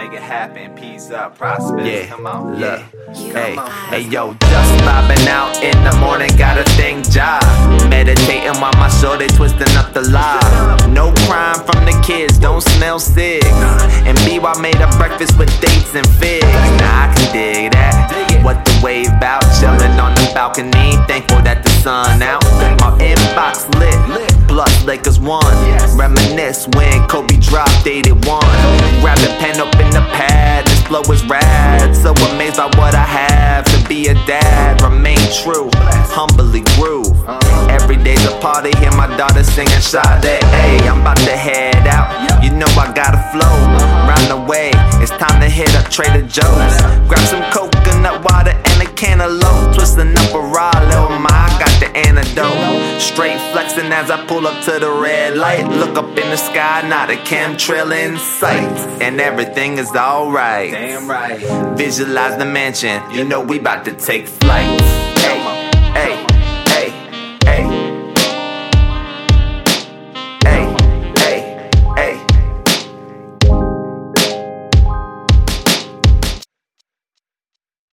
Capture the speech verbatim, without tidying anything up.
make it happen. Peace up, prosper. Yeah, Come on, look. yeah. Hey, Come on. hey, yo, just vibing out in the morning, got a thing job. Meditating while my shorty twisting up the live. No crime from the kids, don't smell cigs. And B Y made a breakfast with dates and figs. Now I can dig that. What the wave bout? Chilling on the balcony, thankful that the sun out. My inbox lit, plus Lakers won. Reminisce when Kobe dropped eighty-one. Grab the pen, open the pad, this flow is rad. So amazed by what I have to be a dad. Remain true, humbly groove. Every day's a party, hear my daughter singing Sade. Hey, I'm about to head out, you know I gotta flow. Round the way, it's time to hit up Trader Joe's. Grab some coconut water and a cantaloupe. Twisting up a raw, little ma, I got the antidote. Straight flexing as I pull up to the red light. Look up in the sky, not a chemtrail in sight. And everything is alright. Damn right. Visualize the mansion, you know we bout to take flight.